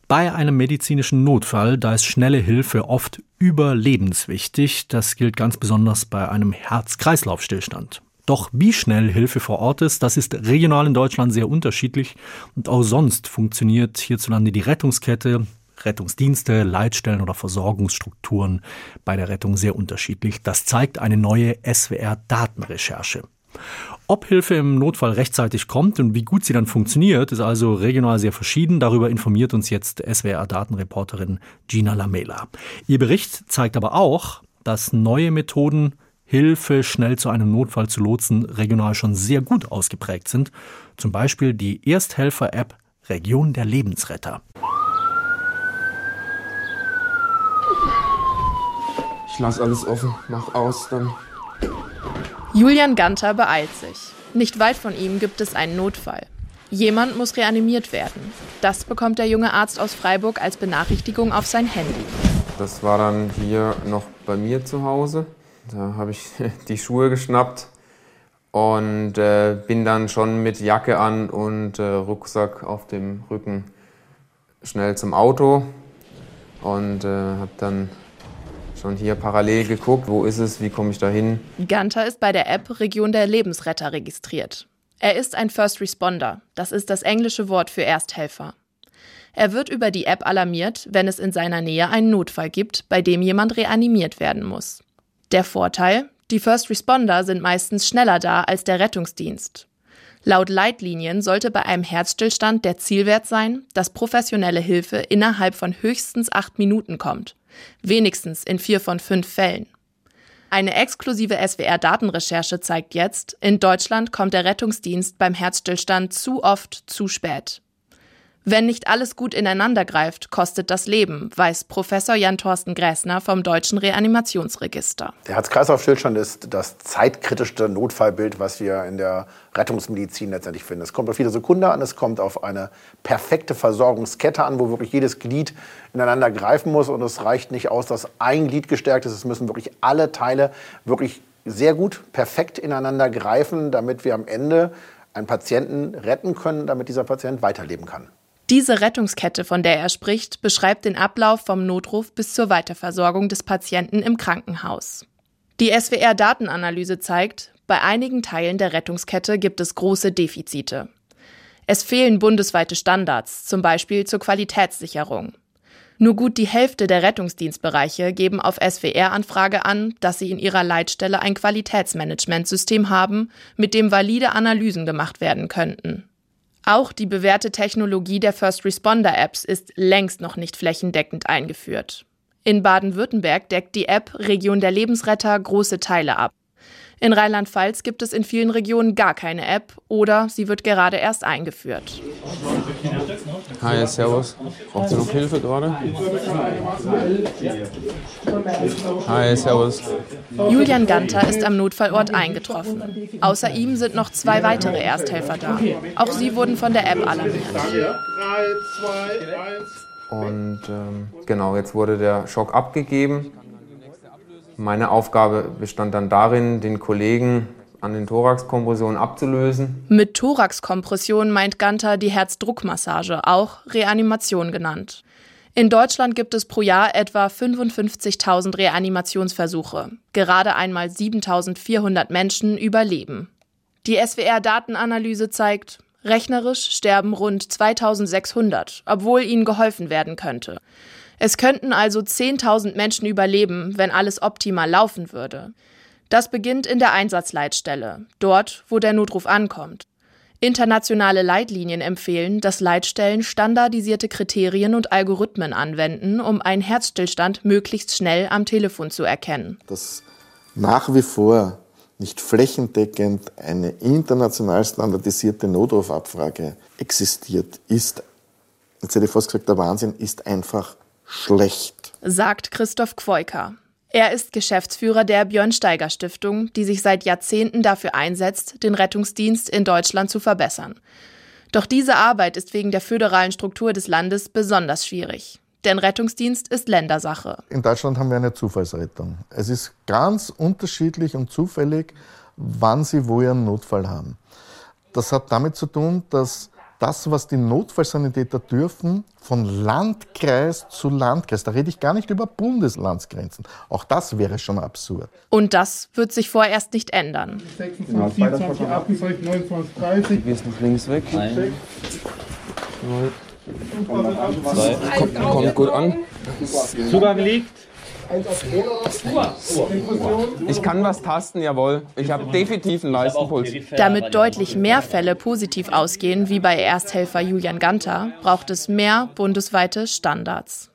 Bei einem medizinischen Notfall, da ist schnelle Hilfe oft überlebenswichtig. Das gilt ganz besonders bei einem Herz-Kreislauf-Stillstand. Doch wie schnell Hilfe vor Ort ist, das ist regional in Deutschland sehr unterschiedlich. Und auch sonst funktioniert hierzulande die Rettungskette, Rettungsdienste, Leitstellen oder Versorgungsstrukturen bei der Rettung sehr unterschiedlich. Das zeigt eine neue SWR-Datenrecherche. Ob Hilfe im Notfall rechtzeitig kommt und wie gut sie dann funktioniert, ist also regional sehr verschieden. Darüber informiert uns jetzt SWR-Datenreporterin Gina Lamela. Ihr Bericht zeigt aber auch, dass neue Methoden, Hilfe schnell zu einem Notfall zu lotsen, regional schon sehr gut ausgeprägt sind. Zum Beispiel die Ersthelfer-App Region der Lebensretter. Ich lasse alles offen, mach aus, dann. Julian Ganter beeilt sich. Nicht weit von ihm gibt es einen Notfall. Jemand muss reanimiert werden. Das bekommt der junge Arzt aus Freiburg als Benachrichtigung auf sein Handy. Das war dann hier noch bei mir zu Hause. Da habe ich die Schuhe geschnappt und bin dann schon mit Jacke an und Rucksack auf dem Rücken schnell zum Auto und habe dann schon hier parallel geguckt, wo ist es, wie komme ich da hin. Ganter ist bei der App Region der Lebensretter registriert. Er ist ein First Responder, das ist das englische Wort für Ersthelfer. Er wird über die App alarmiert, wenn es in seiner Nähe einen Notfall gibt, bei dem jemand reanimiert werden muss. Der Vorteil: Die First Responder sind meistens schneller da als der Rettungsdienst. Laut Leitlinien sollte bei einem Herzstillstand der Zielwert sein, dass professionelle Hilfe innerhalb von höchstens 8 Minuten kommt. Wenigstens in 4 von 5 Fällen. Eine exklusive SWR-Datenrecherche zeigt jetzt, in Deutschland kommt der Rettungsdienst beim Herzstillstand zu oft zu spät. Wenn nicht alles gut ineinander greift, kostet das Leben, weiß Professor Jan-Thorsten Gräßner vom Deutschen Reanimationsregister. Der Herz-Kreislauf-Stillstand ist das zeitkritischste Notfallbild, was wir in der Rettungsmedizin letztendlich finden. Es kommt auf jede Sekunde an, es kommt auf eine perfekte Versorgungskette an, wo wirklich jedes Glied ineinander greifen muss. Und es reicht nicht aus, dass ein Glied gestärkt ist. Es müssen wirklich alle Teile wirklich sehr gut, perfekt ineinander greifen, damit wir am Ende einen Patienten retten können, damit dieser Patient weiterleben kann. Diese Rettungskette, von der er spricht, beschreibt den Ablauf vom Notruf bis zur Weiterversorgung des Patienten im Krankenhaus. Die SWR-Datenanalyse zeigt, bei einigen Teilen der Rettungskette gibt es große Defizite. Es fehlen bundesweite Standards, zum Beispiel zur Qualitätssicherung. Nur gut die Hälfte der Rettungsdienstbereiche geben auf SWR-Anfrage an, dass sie in ihrer Leitstelle ein Qualitätsmanagementsystem haben, mit dem valide Analysen gemacht werden könnten. Auch die bewährte Technologie der First Responder Apps ist längst noch nicht flächendeckend eingeführt. In Baden-Württemberg deckt die App Region der Lebensretter große Teile ab. In Rheinland-Pfalz gibt es in vielen Regionen gar keine App oder sie wird gerade erst eingeführt. Hi, servus. Braucht ihr noch Hilfe gerade? Hi, servus. Julian Ganter ist am Notfallort eingetroffen. Außer ihm sind noch 2 weitere Ersthelfer da. Auch sie wurden von der App alarmiert. 3, 2, 1. Und genau, jetzt wurde der Schock abgegeben. Meine Aufgabe bestand dann darin, den Kollegen an den Thoraxkompressionen abzulösen. Mit Thoraxkompression meint Ganter die Herzdruckmassage, auch Reanimation genannt. In Deutschland gibt es pro Jahr etwa 55.000 Reanimationsversuche. Gerade einmal 7.400 Menschen überleben. Die SWR-Datenanalyse zeigt, rechnerisch sterben rund 2.600, obwohl ihnen geholfen werden könnte. Es könnten also 10.000 Menschen überleben, wenn alles optimal laufen würde. Das beginnt in der Einsatzleitstelle, dort, wo der Notruf ankommt. Internationale Leitlinien empfehlen, dass Leitstellen standardisierte Kriterien und Algorithmen anwenden, um einen Herzstillstand möglichst schnell am Telefon zu erkennen. Dass nach wie vor nicht flächendeckend eine international standardisierte Notrufabfrage existiert, ist, jetzt hätte ich fast gesagt, der Wahnsinn, ist einfach schlecht, sagt Christoph Quoiker. Er ist Geschäftsführer der Björn-Steiger-Stiftung, die sich seit Jahrzehnten dafür einsetzt, den Rettungsdienst in Deutschland zu verbessern. Doch diese Arbeit ist wegen der föderalen Struktur des Landes besonders schwierig. Denn Rettungsdienst ist Ländersache. In Deutschland haben wir eine Zufallsrettung. Es ist ganz unterschiedlich und zufällig, wann sie wo ihren Notfall haben. Das hat damit zu tun, dass das, was die Notfallsanitäter dürfen, von Landkreis zu Landkreis. Da rede ich gar nicht über Bundeslandsgrenzen. Auch das wäre schon absurd. Und das wird sich vorerst nicht ändern. 26, 27, 28, 29, 30. Hier ist noch links weg. Kommt gut an. Zugang liegt. Ich kann was tasten, jawohl. Ich habe definitiv einen Leistenpuls. Damit deutlich mehr Fälle positiv ausgehen, wie bei Ersthelfer Julian Ganter, braucht es mehr bundesweite Standards.